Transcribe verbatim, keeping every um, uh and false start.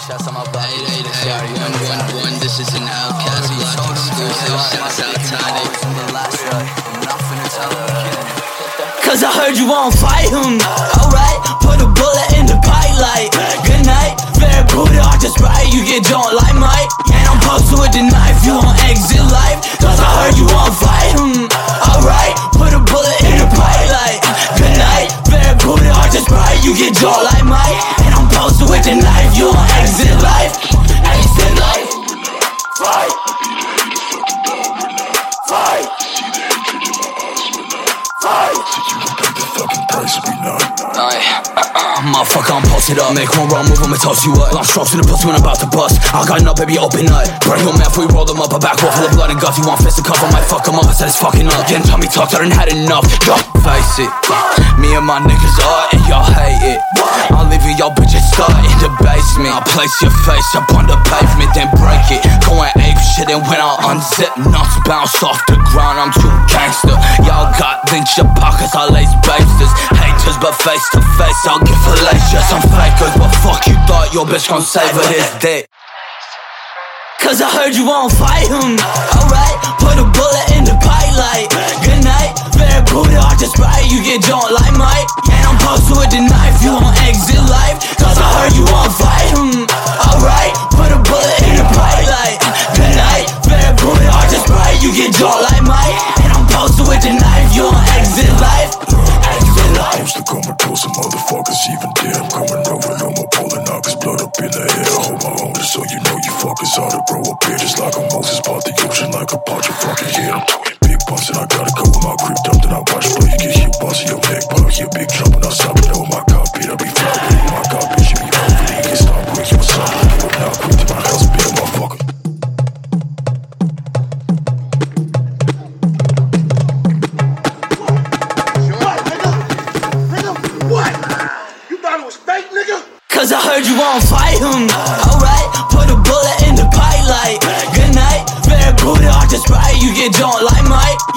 Shouts out my block. eight eight eight one one one. This is an Outcast Block exclusive. Shouts out Tiny. Cause I heard you won't fight him. Alright, put a bullet in the pipe like good night, very brutal, I just right. You get drawn like Mike, and I'm posted with the knife. You won't exit life. Cause I heard you won't fight him. Alright, put a bullet in the pipe like good night, very brutal, I just right. You get drawn like Mike, and I'm posted with the knife. You won't exit life. Exit life. Fight. Fight. Fight. Motherfucker, I'm posted up. Make one wrong move, I'ma toss you up. I'm strokes in the pussy when I'm about to bust. I got enough, baby, open up. Break your mouth, we roll them up. A back wall full of blood and guts. You want fist to cuff, I might fuck them up. I said it's fucking up. Getting tummy tucked, I done had enough. Yo, face it, me and my niggas are, and y'all hate it. I'm leaving y'all bitches stuck in the basement. I place your face up on the pavement, then break it. Going ape shit, and when I unzip, nuts bounce off the ground. I'm too gangster. Y'all got lynch your pockets, I lace bases. Haters, but face to face, I'll get fallacious. I'm fakers, but fuck you thought your bitch gon' save her his dick. Cause I heard you won't fight him. Alright, put a bullet in the pipe like good night, very brutal, I just right. You get drawn like Mike, and I'm posted with the knife. You won't exit life. Cause I heard you won't fight him. Alright, put a bullet in the pipe like good night, very brutal, I just right. You get drawn like Mike, and I'm posted with the knife. You won't exit life. Exit life. Close to comatose, some motherfuckers even dead. I'm coming over, no more pulling out, cause blood up in the air. I hold my own, just so you know you fuckers ought to grow up here. Just like a Moses, part the ocean like a part your fucking head. I'm talking big bumps and I gotta go with my grip dump. Then I watch blow, you get hit, boss in your neck. But I hear big jump and I stop it over my cockpit. I be fly with it, my god, bitch, you be over it. You can stop quick, you a son, I do it now, quick to my house, big motherfucker. Cause I heard you won't fight him. Alright, put a bullet in the pipe like good night, very brutal, I just right. You get drawn like Mike,